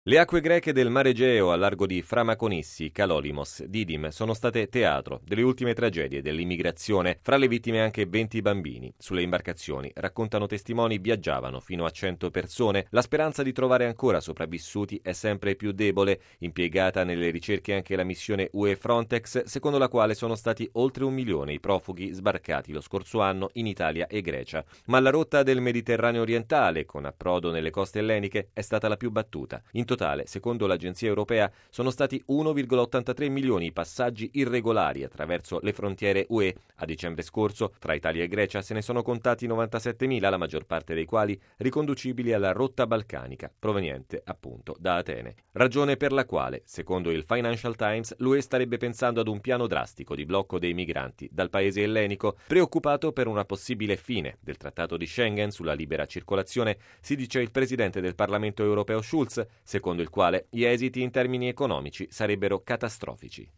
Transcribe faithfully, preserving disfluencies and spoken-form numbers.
Le acque greche del Mar Egeo a largo di Framaconissi, Kalolimos, Didim sono state teatro delle ultime tragedie dell'immigrazione, fra le vittime anche venti bambini. Sulle imbarcazioni, raccontano testimoni, viaggiavano fino a cento persone. La speranza di trovare ancora sopravvissuti è sempre più debole, impiegata nelle ricerche anche la missione U E Frontex, secondo la quale sono stati oltre un milione i profughi sbarcati lo scorso anno in Italia e Grecia. Ma la rotta del Mediterraneo orientale, con approdo nelle coste elleniche, è stata la più battuta. In totale, secondo l'agenzia europea, sono stati uno virgola ottantatré milioni i passaggi irregolari attraverso le frontiere U E. A dicembre scorso, fra Italia e Grecia se ne sono contati novantasettemila, la maggior parte dei quali riconducibili alla rotta balcanica, proveniente appunto da Atene. Ragione per la quale, secondo il Financial Times, l'U E starebbe pensando ad un piano drastico di blocco dei migranti dal paese ellenico, preoccupato per una possibile fine del trattato di Schengen sulla libera circolazione, si dice il presidente del Parlamento europeo Schulz, secondo il quale gli esiti in termini economici sarebbero catastrofici.